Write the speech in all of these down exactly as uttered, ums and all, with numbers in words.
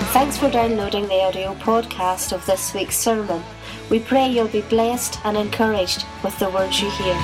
Thanks for downloading the audio podcast of this week's sermon. We pray you'll be blessed and encouraged with the words you hear.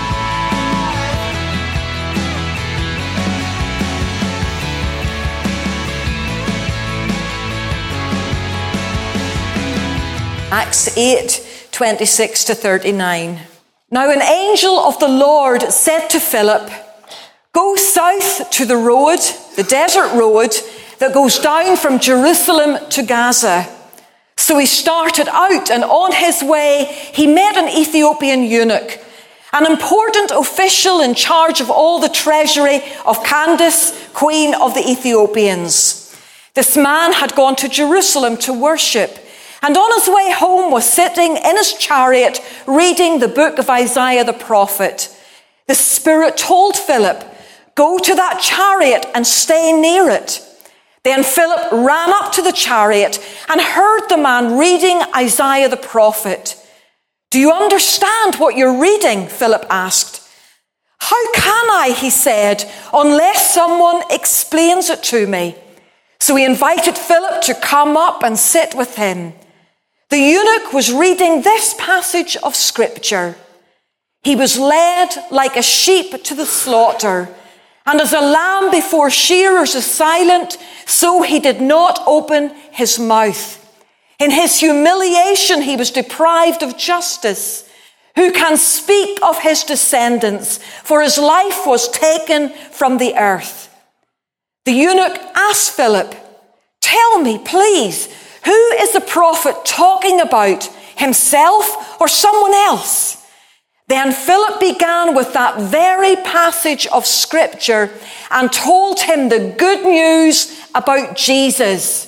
Acts eight, twenty-six to thirty-nine. Now an angel of the Lord said to Philip, "Go south to the road, the desert road, that goes down from Jerusalem to Gaza." So he started out, and on his way he met an Ethiopian eunuch, an important official in charge of all the treasury of Candace, queen of the Ethiopians. This man had gone to Jerusalem to worship, and on his way home was sitting in his chariot reading the book of Isaiah the prophet. The Spirit told Philip, "Go to that chariot and stay near it." Then Philip ran up to the chariot and heard the man reading Isaiah the prophet. "Do you understand what you're reading?" Philip asked. "How can I," he said, "unless someone explains it to me?" So he invited Philip to come up and sit with him. The eunuch was reading this passage of scripture. "He was led like a sheep to the slaughter, and as a lamb before shearers is silent, so he did not open his mouth. In his humiliation he was deprived of justice. Who can speak of his descendants? For his life was taken from the earth." The eunuch asked Philip, "Tell me, please, who is the prophet talking about, himself or someone else?" Then Philip began with that very passage of scripture and told him the good news about Jesus.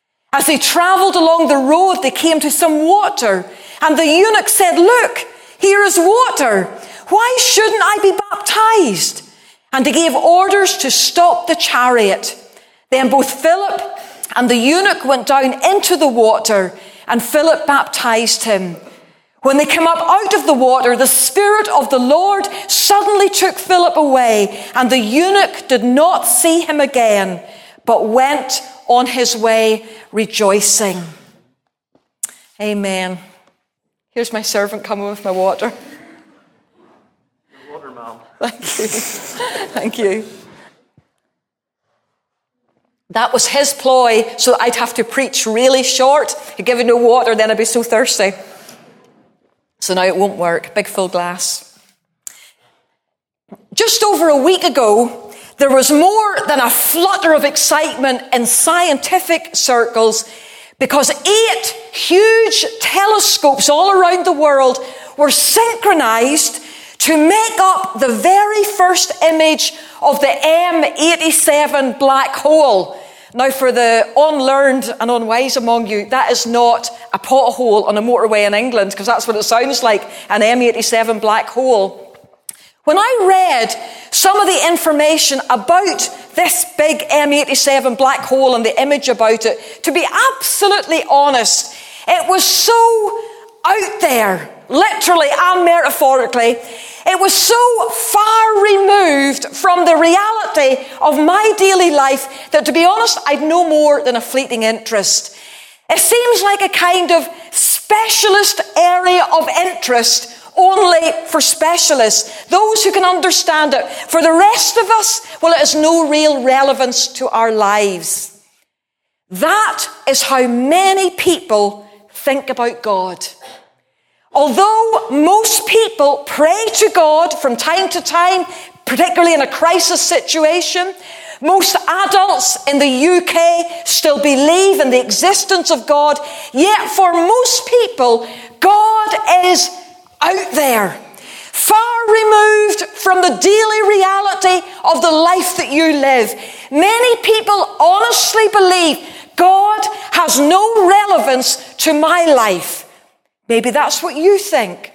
As they traveled along the road, they came to some water, and the eunuch said, "Look, here is water. Why shouldn't I be baptized?" And he gave orders to stop the chariot. Then both Philip and the eunuch went down into the water, and Philip baptized him. When they came up out of the water, the Spirit of the Lord suddenly took Philip away, and the eunuch did not see him again, but went on his way rejoicing. Amen. Here's my servant coming with my water. Water, Mom. Thank you. Thank you. That was his ploy, so I'd have to preach really short. He'd give you no water, then I'd be so thirsty. So now it won't work. Big full glass. Just over a week ago, there was more than a flutter of excitement in scientific circles because eight huge telescopes all around the world were synchronized to make up the very first image of the M eighty-seven black hole. Now, for the unlearned and unwise among you, that is not a pothole on a motorway in England, because that's what it sounds like, an M eighty-seven black hole. When I read some of the information about this big M eighty-seven black hole and the image about it, to be absolutely honest, it was so out there, literally and metaphorically. It was so far removed from the reality of my daily life that, to be honest, I'd no more than a fleeting interest. It seems like a kind of specialist area of interest only for specialists, those who can understand it. For the rest of us, well, it has no real relevance to our lives. That is how many people think about God. Although most people pray to God from time to time, particularly in a crisis situation, most adults in the U K still believe in the existence of God, yet for most people, God is out there, far removed from the daily reality of the life that you live. Many people honestly believe God has no relevance to my life. Maybe that's what you think.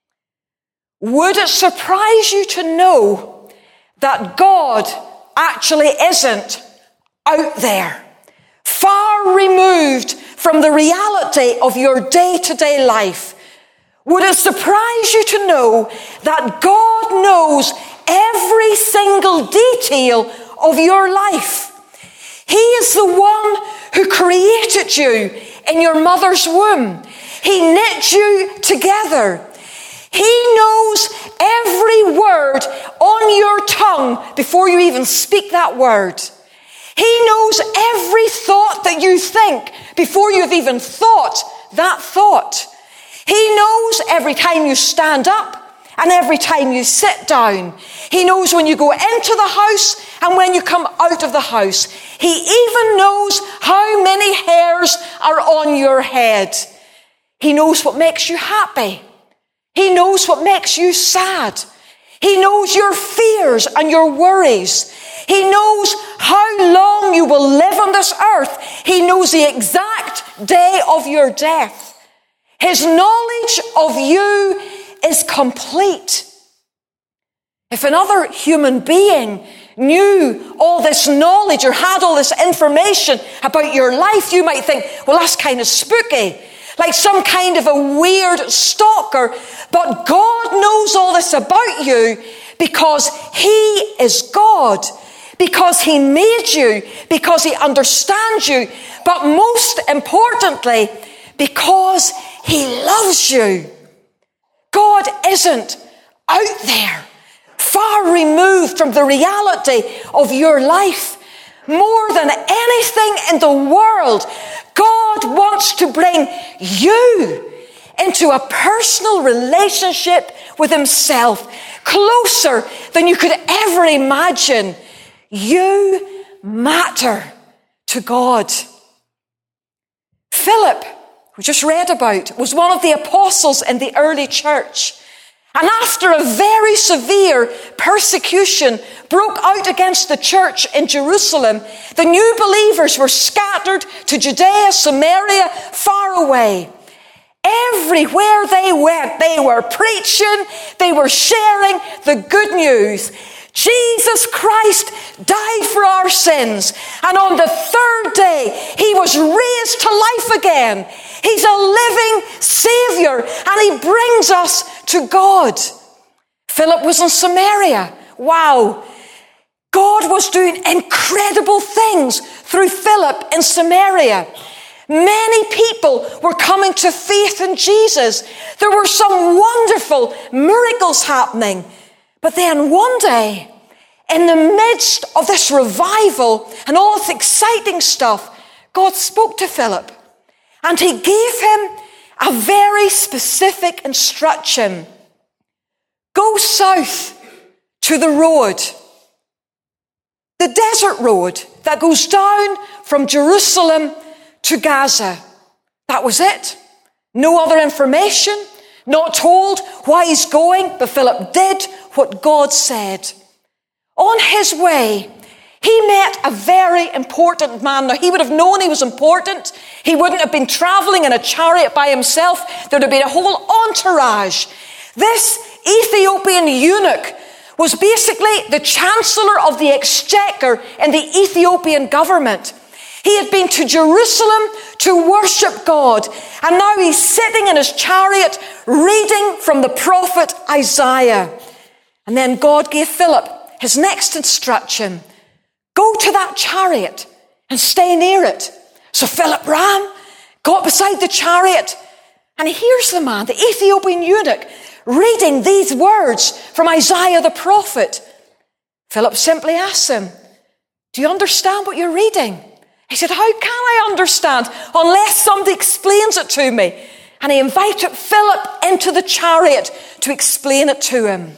Would it surprise you to know that God actually isn't out there, far removed from the reality of your day-to-day life? Would it surprise you to know that God knows every single detail of your life? He is the one who created created you in your mother's womb. He knit you together. He knows every word on your tongue before you even speak that word. He knows every thought that you think before you've even thought that thought. He knows every time you stand up and every time you sit down. He knows when you go into the house and when you come out of the house. He even knows how many hairs are on your head. He knows what makes you happy. He knows what makes you sad. He knows your fears and your worries. He knows how long you will live on this earth. He knows the exact day of your death. His knowledge of you is complete. If another human being knew all this knowledge or had all this information about your life, you might think, well, that's kind of spooky. Like some kind of a weird stalker. But God knows all this about you because He is God. Because He made you. Because He understands you. But most importantly, because He loves you. God isn't out there, far removed from the reality of your life. More than anything in the world, God wants to bring you into a personal relationship with Himself, closer than you could ever imagine. You matter to God. Philip, we just read about, was one of the apostles in the early church. And after a very severe persecution broke out against the church in Jerusalem, the new believers were scattered to Judea, Samaria, far away. Everywhere they went, they were preaching, they were sharing the good news. Jesus Christ died for our sins, and on the third day, He was raised to life again. He's a living Savior, and He brings us to God. Philip was in Samaria. Wow. God was doing incredible things through Philip in Samaria. Many people were coming to faith in Jesus. There were some wonderful miracles happening. But then one day, in the midst of this revival and all this exciting stuff, God spoke to Philip. And He gave him a very specific instruction. Go south to the road, the desert road that goes down from Jerusalem to Gaza. That was it. No other information, not told why he's going, but Philip did what God said. On his way, he met a very important man. Now, he would have known he was important. He wouldn't have been traveling in a chariot by himself. There would have been a whole entourage. This Ethiopian eunuch was basically the chancellor of the exchequer in the Ethiopian government. He had been to Jerusalem to worship God, and now he's sitting in his chariot reading from the prophet Isaiah. And then God gave Philip his next instruction. Go to that chariot and stay near it. So Philip ran, got beside the chariot, and he hears the man, the Ethiopian eunuch, reading these words from Isaiah the prophet. Philip simply asks him, do you understand what you're reading? He said, how can I understand unless somebody explains it to me? And he invited Philip into the chariot to explain it to him.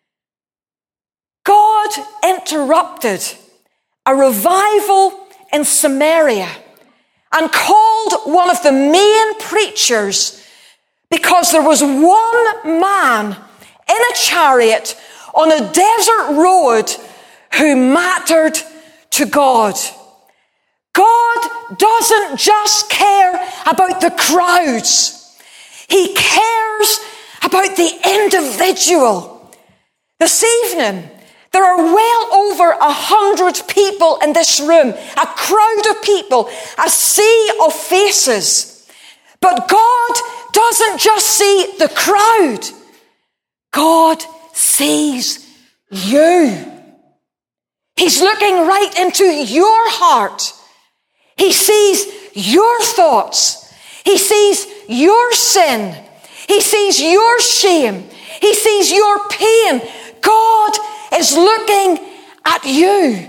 God interrupted a revival in Samaria and called one of the main preachers because there was one man in a chariot on a desert road who mattered to God. God doesn't just care about the crowds. He cares about the individual. This evening, there are well over a hundred people in this room, a crowd of people, a sea of faces. But God doesn't just see the crowd. God sees you. He's looking right into your heart. He sees your thoughts. He sees your sin. He sees your shame. He sees your pain. God is looking at you.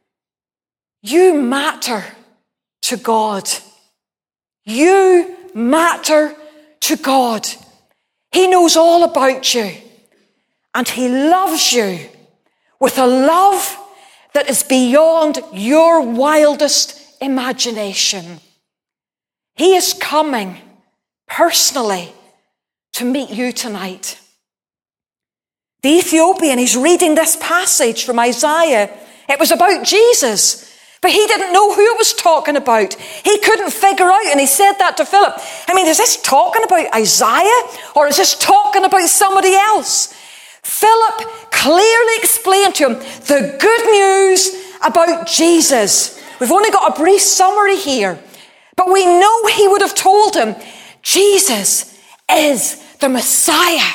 You matter to God. You matter to God. He knows all about you. And he loves you with a love that is beyond your wildest imagination. He is coming personally to meet you tonight. The Ethiopian, he's reading this passage from Isaiah. It was about Jesus, but he didn't know who it was talking about. He couldn't figure out, and he said that to Philip. I mean, is this talking about Isaiah, or is this talking about somebody else? Philip clearly explained to him the good news about Jesus. We've only got a brief summary here, but we know he would have told him, Jesus is the Messiah.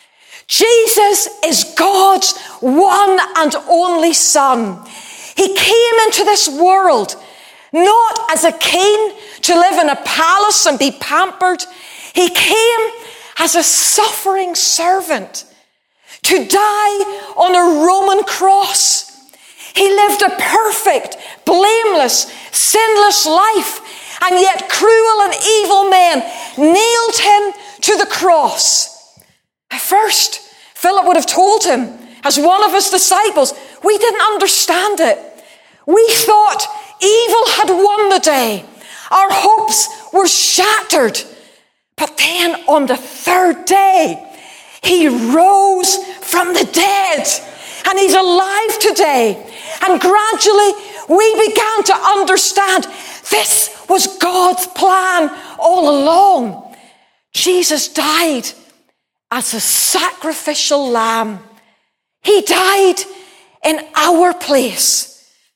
Jesus is God's one and only Son. He came into this world not as a king to live in a palace and be pampered. He came as a suffering servant to die on a Roman cross. He lived a perfect, blameless, sinless life, and yet cruel and evil men nailed him to the cross. At first, Philip would have told him, as one of his disciples, we didn't understand it. We thought evil had won the day. Our hopes were shattered. But then on the third day, he rose from the dead. And he's alive today. And gradually, we began to understand this was God's plan all along. Jesus died as a sacrificial lamb. He died in our place.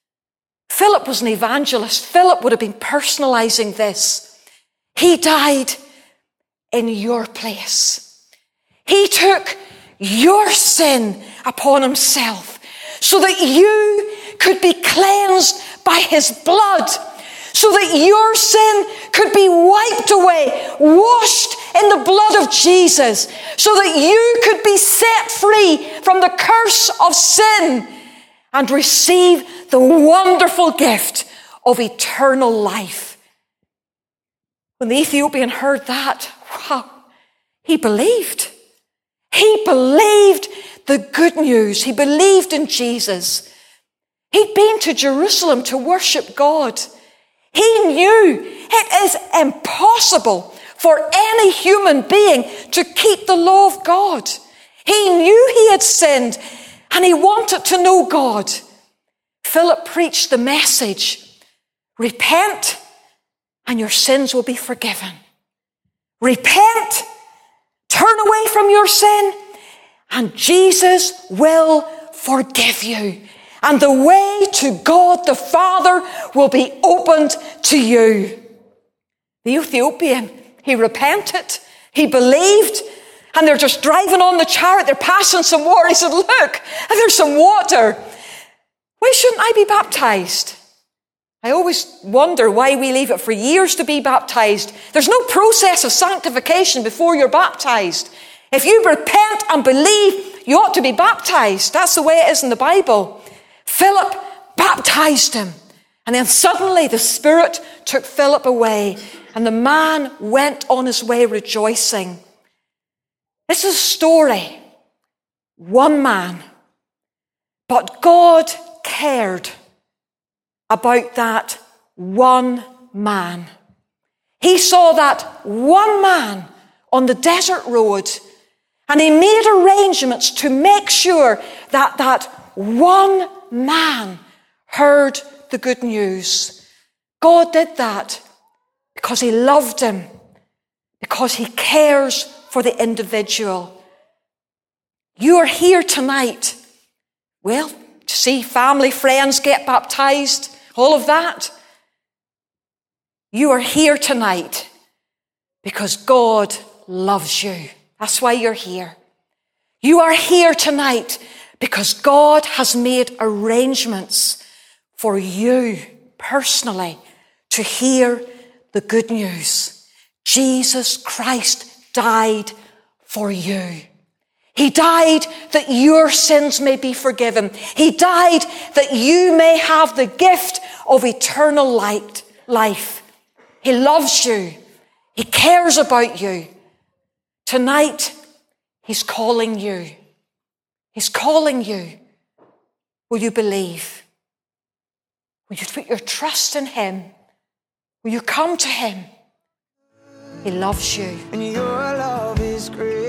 Philip was an evangelist. Philip would have been personalizing this. He died in your place. He took your sin upon himself so that you could be cleansed by his blood, so that your sin could be wiped away, washed in the blood of Jesus, so that you could be set free from the curse of sin and receive the wonderful gift of eternal life. When the Ethiopian heard that, wow, he believed. He believed the good news. He believed in Jesus. He'd been to Jerusalem to worship God. He knew it is impossible for any human being to keep the law of God. He knew he had sinned and he wanted to know God. Philip preached the message, repent and your sins will be forgiven. Repent, turn away from your sin, and Jesus will forgive you. And the way to God the Father will be opened to you. The Ethiopian, he repented, he believed, and they're just driving on the chariot, they're passing some water. He said, look, there's some water. Why shouldn't I be baptized? I always wonder why we leave it for years to be baptized. There's no process of sanctification before you're baptized. If you repent and believe, you ought to be baptized. That's the way it is in the Bible. Philip baptized him. And then suddenly the Spirit took Philip away. And the man went on his way rejoicing. This is a story. One man. But God cared about that one man. He saw that one man on the desert road, and he made arrangements to make sure that that one man heard the good news. God did that because he loved him, because he cares for the individual. You are here tonight, well, to see family, friends get baptized, all of that. You are here tonight because God loves you. That's why you're here. You are here tonight because God has made arrangements for you personally to hear the good news. Jesus Christ died for you. He died that your sins may be forgiven. He died that you may have the gift of eternal light, life. He loves you. He cares about you. Tonight, he's calling you. He's calling you. Will you believe? Will you put your trust in him? Will you come to him? He loves you. And your love is great.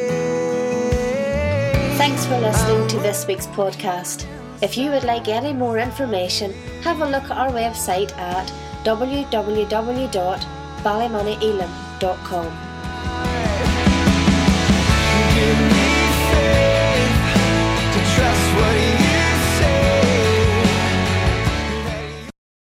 Thanks for listening to this week's podcast. If you would like any more information, have a look at our website at w w w dot ballymoney elim dot com.